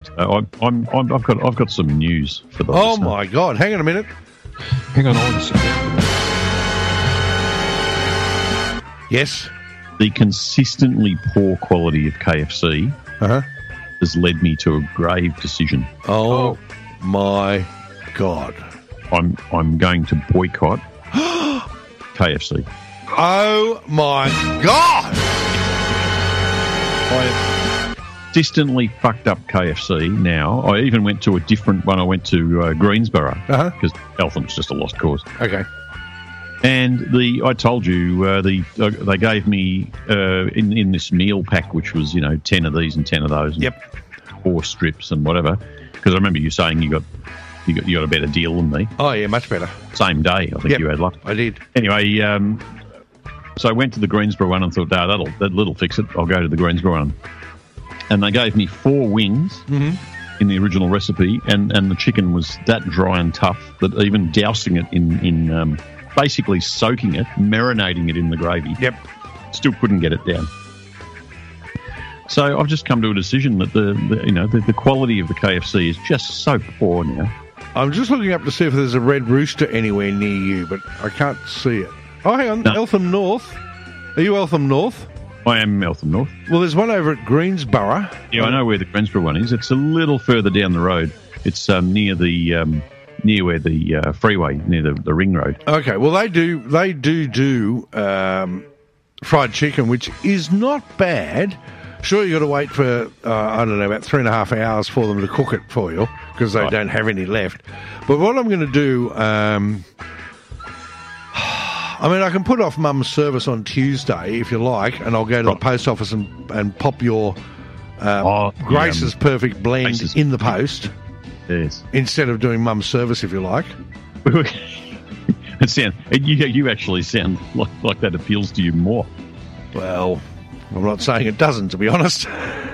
I've got some news for the Oh, listener. my God. Hang on a minute. Hang on, I want to sit down. Yes. The consistently poor quality of KFC Uh-huh. has led me to a grave decision. Oh, my God. I'm going to boycott KFC. Oh, my God. I consistently fucked up KFC now. I even went to a different one. I went to Greensboro because Eltham's just a lost cause. Okay. And I told you, they gave me in this meal pack, which was 10 of these and 10 of those, and Yep. 4 strips and whatever. Because I remember you saying you got a better deal than me. Oh, yeah, much better. Same day, I think Yep. you had luck. I did. Anyway, so I went to the Greensboro one and thought, that'll fix it. I'll go to the Greensboro one. And they gave me 4 wings in the original recipe, and the chicken was that dry and tough that even dousing it in basically soaking it, marinating it in the gravy, still couldn't get it down. So I've just come to a decision that the quality of the KFC is just so poor now. I'm just looking up to see if there's a Red Rooster anywhere near you, but I can't see it. Oh, hang on. No. Eltham North. Are you Eltham North? I am Eltham North. Well, there's one over at Greensboro. Yeah, I know where the Greensboro one is. It's a little further down the road. It's near where the freeway, near the ring road. Okay, well, they do fried chicken, which is not bad. Sure, you got to wait for, about 3.5 hours for them to cook it for you because they don't have any left. But what I'm going to do, I can put off Mum's service on Tuesday if you like, and I'll go to the post office and pop your Grace's Perfect Blend in the post. Yes. Instead of doing Mum's service, if you like. You actually sound like that appeals to you more. Well, I'm not saying it doesn't, to be honest.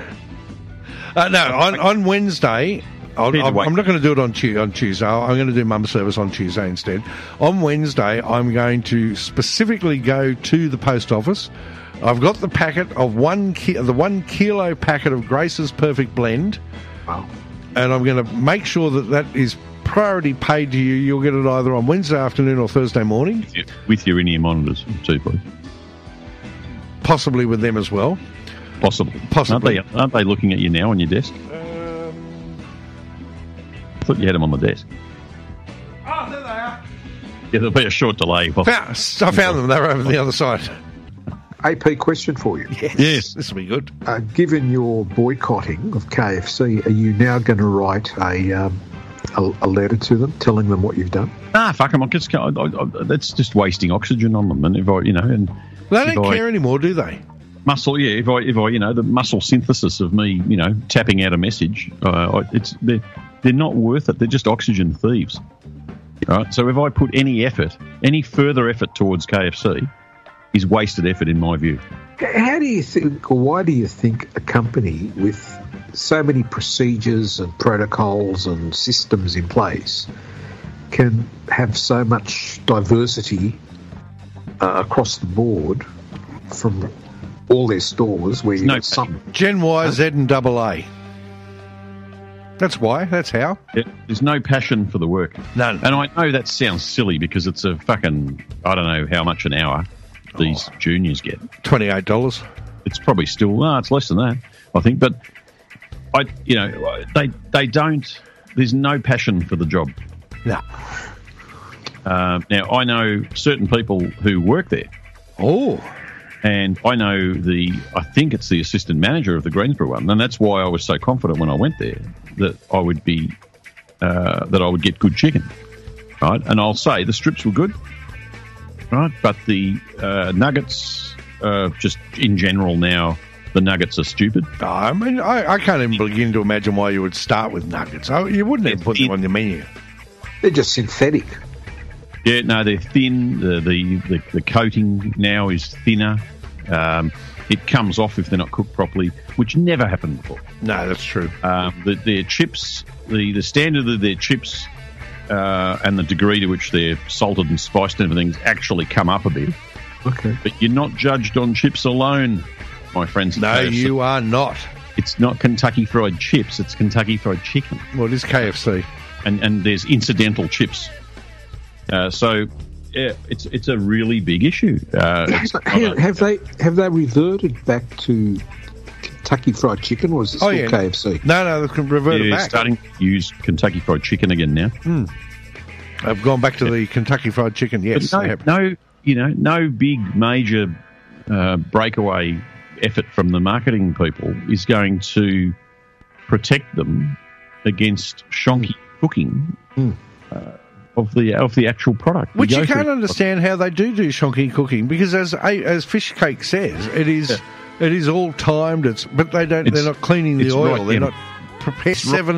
On Wednesday, I'm not going to do it on Tuesday. I'm going to do Mum's service on Tuesday instead. On Wednesday, I'm going to specifically go to the post office. I've got the packet of the 1 kilo packet of Grace's Perfect Blend. Wow. And I'm going to make sure that is priority paid to you. You'll get it either on Wednesday afternoon or Thursday morning. With your in-ear monitors, too, please. Possibly with them as well. Possibly. Aren't they looking at you now on your desk? I thought you had them on the desk. Oh, there they are. Yeah, there'll be a short delay. I found them. They were over the other side. AP, question for you. Yes. This will be good. Given your boycotting of KFC, are you now going to write a letter to them telling them what you've done? Fuck them. That's just wasting oxygen on them. And if they don't care anymore, do they? Muscle, yeah. If I, the muscle synthesis of me, tapping out a message, they're not worth it. They're just oxygen thieves. Right. So if I put any further effort towards KFC, is wasted effort in my view. How do you think, or why do you think a company with so many procedures and protocols and systems in place can have so much diversity across the board from all their stores where you got some Gen Y, Z and AA? That's why. That's how. Yeah, there's no passion for the work. None. And I know that sounds silly because it's a fucking, I don't know how much an hour these juniors get. $28. It's probably still, it's less than that, I think. But they don't. There's no passion for the job. No. Now I know certain people who work there. Oh. And I know I think it's the assistant manager of the Greensboro one, and that's why I was so confident when I went there that I would be, that I would get good chicken, right? And I'll say the strips were good, right? But the nuggets, just in general now, the nuggets are stupid. I mean, I can't even begin to imagine why you would start with nuggets. You wouldn't even put them on your menu. They're just synthetic. Yeah, no, they're thin. The coating now is thinner. It comes off if they're not cooked properly, which never happened before. No, that's true. Their chips, the standard of their chips and the degree to which they're salted and spiced and everything's actually come up a bit. Okay. But you're not judged on chips alone, my friends. No, you are not. It's not Kentucky Fried Chips, it's Kentucky Fried Chicken. Well, it is KFC. And there's incidental chips. So yeah, it's a really big issue. Have they reverted back to Kentucky Fried Chicken, or is it still KFC? No, they've reverted back. They're starting to use Kentucky Fried Chicken again now. I've gone back to the Kentucky Fried Chicken. Yes, no big major breakaway effort from the marketing people is going to protect them against shonky cooking of the actual product. Which you can't understand how they do shonky cooking, because as Fish Cake says, it is all timed. But they don't. They're not cleaning the oil. Right, they're not prepared.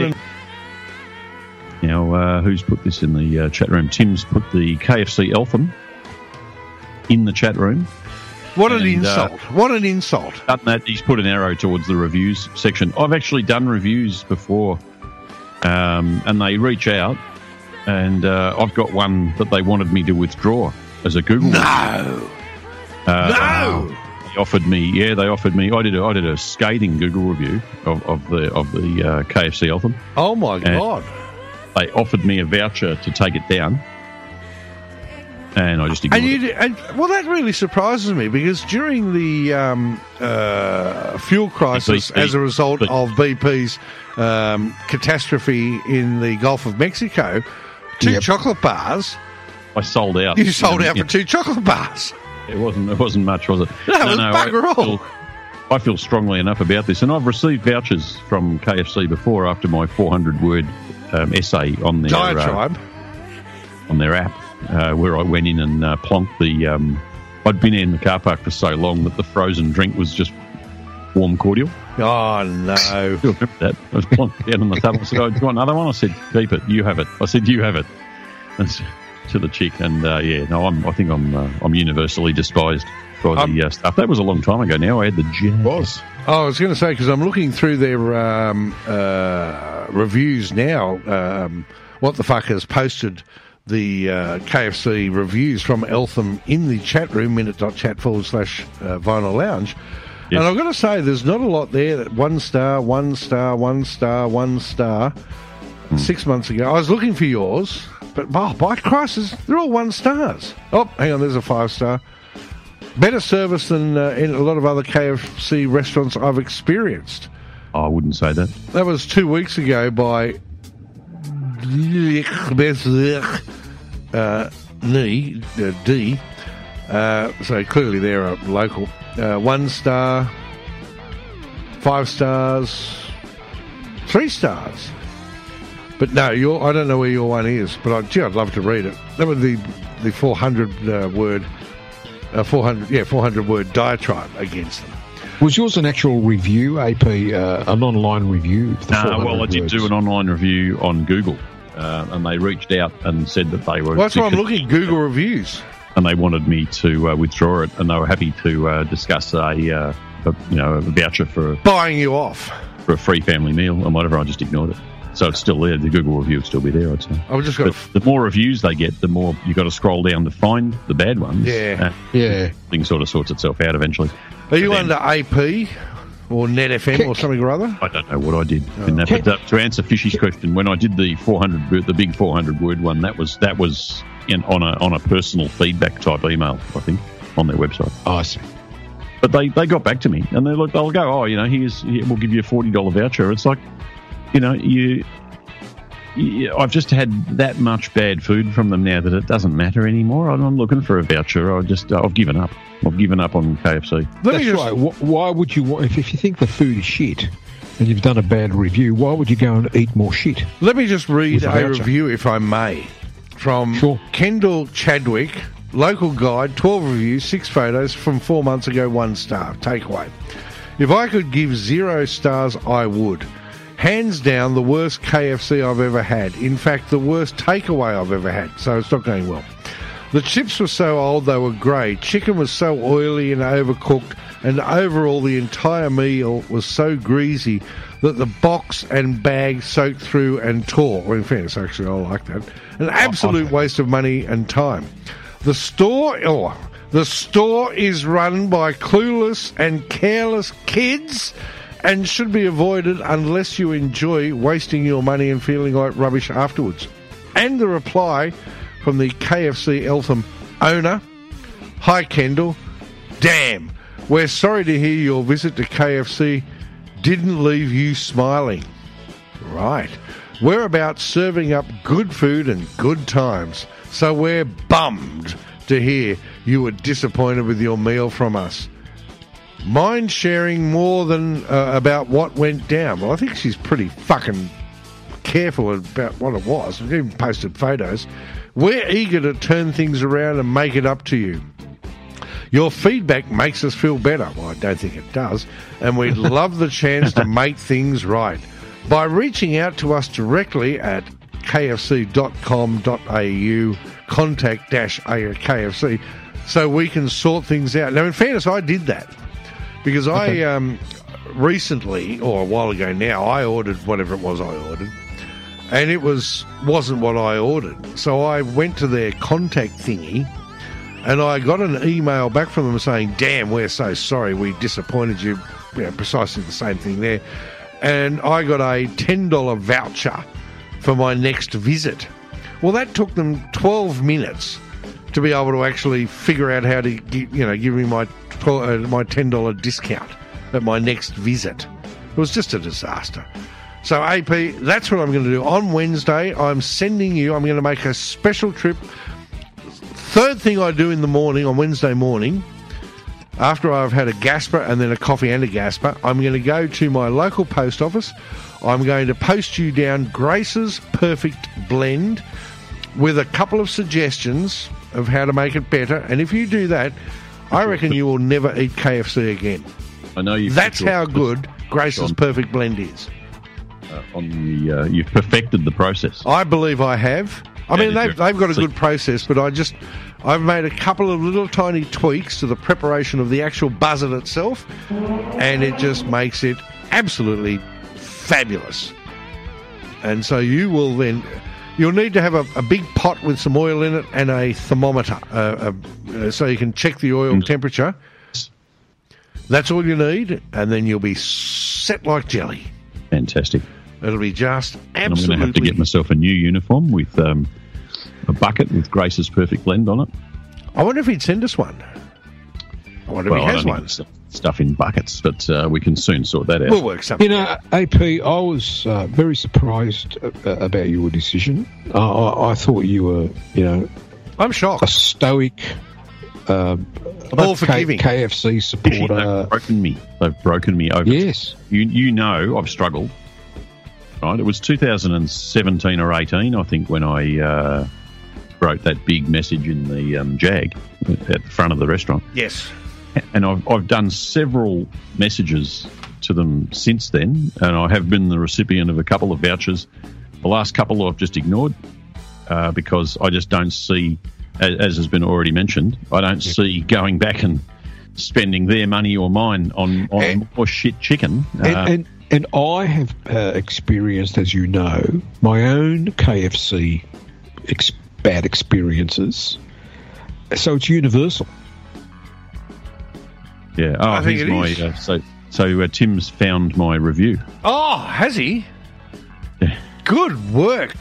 Now, who's put this in the chat room? Tim's put the KFC Eltham in the chat room. What an insult. What an insult. Done that, he's put an arrow towards the reviews section. I've actually done reviews before, and they reach out, and I've got one that they wanted me to withdraw as a Google. No! No! They offered me. I did a scathing Google review of the KFC Eltham. Oh my God! They offered me a voucher to take it down. And I just ignored it. Well, that really surprises me, because during the fuel crisis as a result of BP's catastrophe in the Gulf of Mexico, two chocolate bars. I sold out. You sold out for two chocolate bars. It wasn't much, was it? No, it was bugger all. I feel strongly enough about this, and I've received vouchers from KFC before after my 400-word essay on their diatribe on their app. Where I went in and plonked the... I'd been in the car park for so long that the frozen drink was just warm cordial. Oh, no. I remember that. I was plonked down on the table. I said, do you want another one? I said, keep it. You have it. I said, you have it. And to the chick. And, I think I'm universally despised for the stuff. That was a long time ago now. I had the jazz. I was going to say, because I'm looking through their reviews now. What the Fuck has posted the KFC reviews from Eltham in the chat room, minute.chat/Vinyl Lounge. Yes. And I've got to say, there's not a lot there. That 1 star, 1 star, 1 star, 1 star. 6 months ago, I was looking for yours, but by Christ, they're all 1 stars. Oh, hang on, there's a 5 star. Better service than in a lot of other KFC restaurants I've experienced. I wouldn't say that. That was 2 weeks ago by D. So clearly they're a local. 1 star, 5 stars, 3 stars. But no, I don't know where your one is, but I'd love to read it. That was the 400 word 400 word diatribe against them. Was yours an actual review, AP, an online review? Well, I did do an online review on Google, and they reached out and said that they were... Well, that's why I'm looking at Google reviews. And they wanted me to withdraw it, and they were happy to discuss a voucher for... Buying you off. For a free family meal and whatever. I just ignored it. So it's still there. The Google review would still be there, I'd say. The more reviews they get, the more you've got to scroll down to find the bad ones. Yeah. Thing sort of sorts itself out eventually. Are you under AP or NetFM or something or other? I don't know what I did in that. But to answer Fishy's question, when I did the big 400 word one, that was on a personal feedback type email, I think, on their website. Oh, I see. But they got back to me and they'll go, we'll give you a $40 voucher. It's like, I've just had that much bad food from them now that it doesn't matter anymore. I'm looking for a voucher. I've given up. I've given up on KFC. That's right. Why would you want, if you think the food is shit and you've done a bad review, why would you go and eat more shit? Let me just read a review, if I may, from Kendall Chadwick, local guide, 12 reviews, 6 photos from 4 months ago, 1 star. Takeaway. If I could give 0 stars, I would. Hands down, the worst KFC I've ever had. In fact, the worst takeaway I've ever had. So it's not going well. The chips were so old they were grey. Chicken was so oily and overcooked. And overall, the entire meal was so greasy that the box and bag soaked through and tore. Well, in fairness, actually, I like that. An absolute waste of money and time. The store is run by clueless and careless kids. and should be avoided unless you enjoy wasting your money and feeling like rubbish afterwards. And the reply from the KFC Eltham owner: "Hi Kendall, damn, we're sorry to hear your visit to KFC didn't leave you smiling." Right. "We're about serving up good food and good times, so we're bummed to hear you were disappointed with your meal from us. Mind sharing more than about what went down?" Well, I think she's pretty fucking careful about what it was. We've even posted photos. "We're eager to turn things around and make it up to you. Your feedback makes us feel better." Well, I don't think it does. "And we'd love the chance to make things right by reaching out to us directly at kfc.com.au contact-KFC so we can sort things out." Now, in fairness, I did that because I recently, or a while ago now, I ordered whatever it was I ordered, and it wasn't what I ordered. So I went to their contact thingy, and I got an email back from them saying, "Damn, we're so sorry, we disappointed you." Precisely the same thing there. And I got a $10 voucher for my next visit. Well, that took them 12 minutes to be able to actually figure out how to give me my $10 discount at my next visit. It was just a disaster. So, AP, that's what I'm going to do. On Wednesday, I'm going to make a special trip. Third thing I do in the morning, on Wednesday morning, after I've had a Gasper and then a coffee and a Gasper, I'm going to go to my local post office. I'm going to post you down Grace's Perfect Blend with a couple of suggestions of how to make it better. And if you do that, I reckon you will never eat KFC again. I know you. That's how good Grace's Perfect Blend is. You've perfected the process. I believe I have. I mean, they've got a good process, but I've made a couple of little tiny tweaks to the preparation of the actual buzzard itself, and it just makes it absolutely fabulous. And so you'll need to have a big pot with some oil in it and a thermometer, so you can check the oil temperature. That's all you need, and then you'll be set like jelly. Fantastic. It'll be just absolutely... And I'm going to have to get myself a new uniform with a bucket with Grace's Perfect Blend on it. I wonder if he'd send us one. I wonder if he has one. Stuff in buckets, but we can soon sort that out. We'll work something out. AP, I was very surprised about your decision. I thought you were, I'm shocked. A stoic... all forgiving KFC supporter. They've broken me over. Yes. You know I've struggled. Right? It was 2017 or 18, I think, when I wrote that big message in the Jag at the front of the restaurant. Yes. And I've done several messages to them since then, and I have been the recipient of a couple of vouchers. The last couple I've just ignored because I just don't see, as has been already mentioned, I don't see going back and spending their money or mine on more shit chicken. And I have experienced, as you know, my own KFC bad experiences. So it's universal. Yeah. Oh, I think it is. So Tim's found my review. Oh, has he? Yeah. Good work.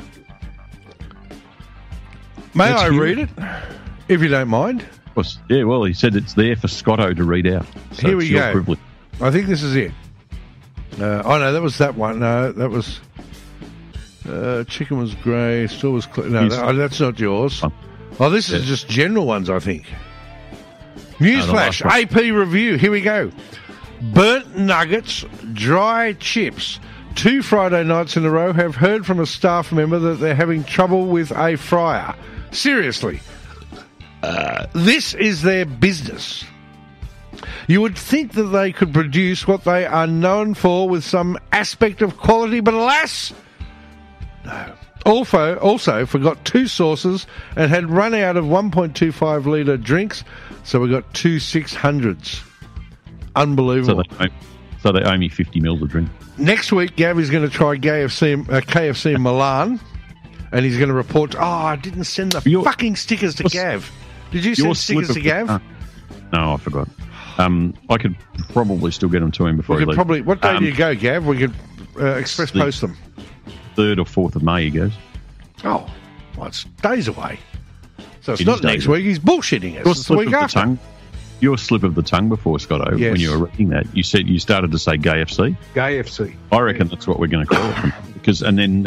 May I read it, if you don't mind? Of course. Yeah, well, he said it's there for Scotto to read out. So here we go. Privilege. I think this is it. No, that was that one. No, that was... chicken was grey, still was clear. No, that's not yours. Oh, this is just general ones, I think. Newsflash, AP review. Here we go. Burnt nuggets, dry chips. 2 Friday nights in a row have heard from a staff member that they're having trouble with a fryer. Seriously. This is their business. You would think that they could produce what they are known for with some aspect of quality, but alas, no. Also forgot 2 sauces and had run out of 1.25 litre drinks, so we got 2 600s. Unbelievable. So they owe me 50 mils of drink. Next week, Gav is going to try KFC in Milan, and he's going to report, I didn't send the fucking stickers to Gav. Did you send stickers to Gav? No, I forgot. I could probably still get them to him before he leaves. What day do you go, Gav? We could express post them. 3rd or 4th of May he goes. Oh, well, it's days away. So it's not next week. He's bullshitting us. It's the week after. Your slip of the tongue before, Scotto, when you were reading that, you started to say Gay FC. Gay FC. I reckon that's what we're going to call it. And then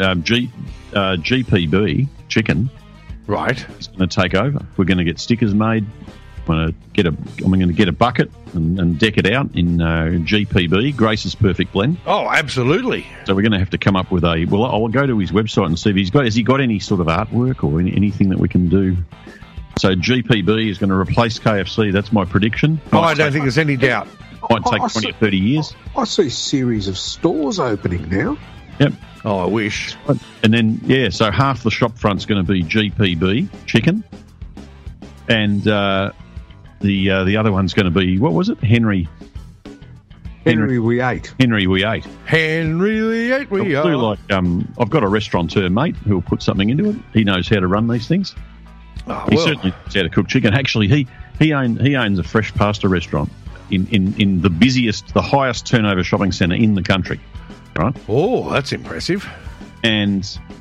GPB, Chicken, right, is going to take over. We're going to get stickers made. I'm going to get a bucket and deck it out in GPB, Grace's Perfect Blend. Oh, absolutely. So we're going to have to come up with I'll go to his website and see if has he got any sort of artwork or anything that we can do. So GPB is going to replace KFC. That's my prediction. I don't think there's any doubt. Might take 20 or 30 years. I see a series of stores opening now. Yep. Oh, I wish. And then, so half the shop front's going to be GPB, Chicken. And the other one's going to be, what was it? Henry we ate. Henry we ate, we are. I've got a restaurateur mate who'll put something into it. He knows how to run these things. He certainly knows how to cook chicken. Actually, he owns a fresh pasta restaurant in the highest turnover shopping centre in the country. Right? Oh, that's impressive. And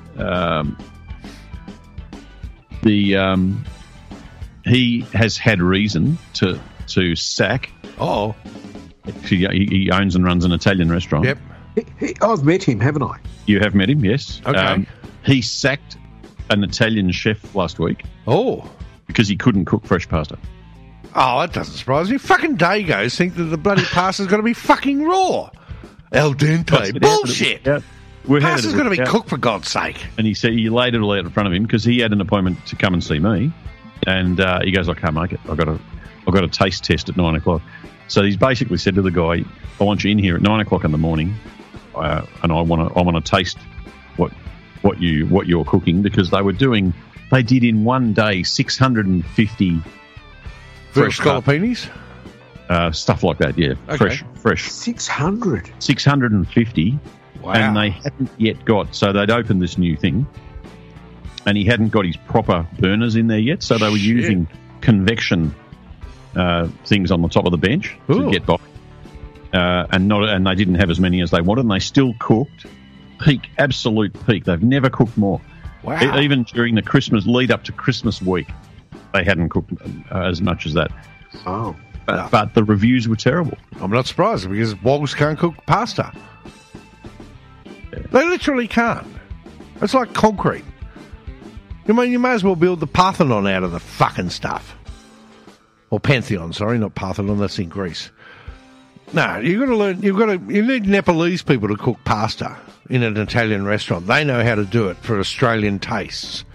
he has had reason to sack. Oh, he owns and runs an Italian restaurant. Yep. I've met him, haven't I? You have met him, yes. Okay. He sacked an Italian chef last week. Oh. Because he couldn't cook fresh pasta. Oh, that doesn't surprise me. Fucking Dagos think that the bloody pasta's got to be fucking raw. Al dente. Bullshit. Pasta's got to be cooked, for God's sake. And he laid it all out in front of him because he had an appointment to come and see me. And he goes, I can't make it. I've got a taste test at 9 o'clock. So he's basically said to the guy, I want you in here at 9 o'clock in the morning, and I want to taste what you're cooking, because they did in one day 650 fresh scallopinis, stuff like that. Yeah, okay. fresh 650. Wow. And they hadn't yet got, so they'd opened this new thing, and he hadn't got his proper burners in there yet, so they were using convection things on the top of the bench to get by, and they didn't have as many as they wanted, and they still cooked absolute peak. They've never cooked more. Wow. Even during the Christmas lead up to Christmas week, they hadn't cooked as much as that. Oh, but the reviews were terrible. I'm not surprised, because wogs can't cook pasta. Yeah. They literally can't. It's like concrete. You may as well build the Parthenon out of the fucking stuff. Or Pantheon, sorry, not Parthenon, that's in Greece. No, you've got to learn, you need Nepalese people to cook pasta in an Italian restaurant. They know how to do it for Australian tastes.